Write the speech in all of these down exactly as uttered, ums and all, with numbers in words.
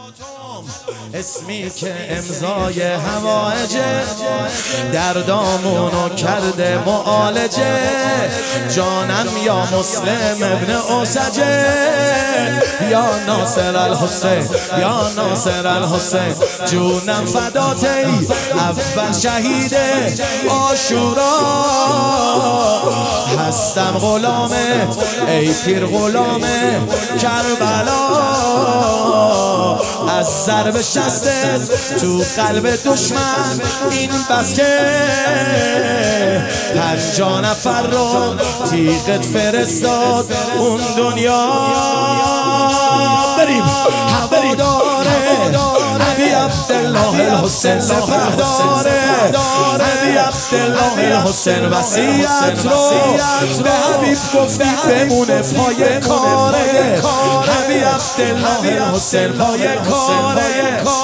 اسمی که امضای هوایجه، دردامونو کرده معالجه. جانم یا مسلم ابن اوسجه، یا ناصر الحسین، یا ناصر الحسین. جونم فدات ای اول شهید عاشورا، هستم غلامت ای پیر غلام کربلا. از ضرب شستت تو قلب دشمن این بس که پنجاه نفر رو تیغت فرستاد اون دنیا. بریم هواداره علی عبدالله الحسین، سپهداره علی عبدالله الحسین. وصیت رو به حبیب گفتی بمونه پای کاره. علی عبدالله الحسین پای کاره.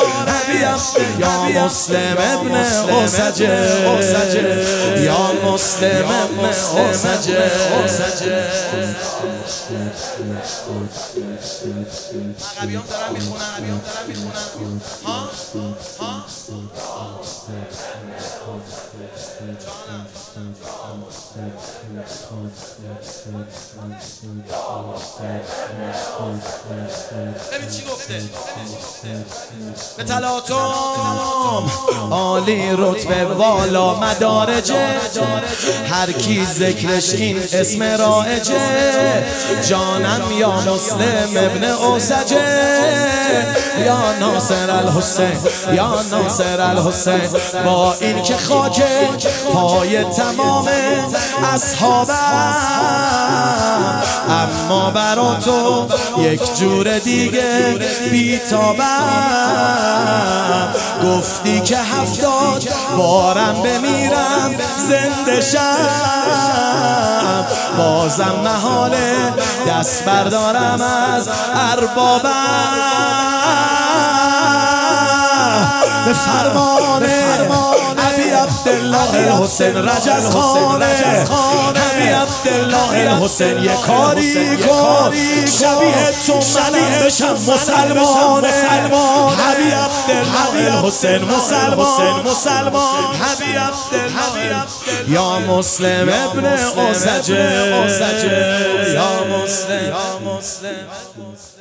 یا مسلم ابن اوسجه، یا مسلم ابن اوسجه. عقبیام دارن میخونن، عقبیام دارن میخونن. ها ها ببین چی گفته. به تلاطم عالی رتبه والا مدارجه، هر کی ذکرش این اسم رایجه. جانم یا مسلم ابن اوسجه، یا ناصر الحسین، یا ناصر الحسین. با این که خاک پای تمام اصحابم، اما برا تو یک جور دیگه بیتابم. گفتی که هفتاد بارم بمیرم زنده شم، بازم محاله دست بردارم از اربابم. به فرمان علی عبدالله الحسین رجز خانه، علی عبدالله الحسین یه کاری کن شبیه تو منم بشم مسلمان. علی عبدالله الحسین مسلمان، علی عبدالله یا مسلم ابن اوسجه، یا مسلم.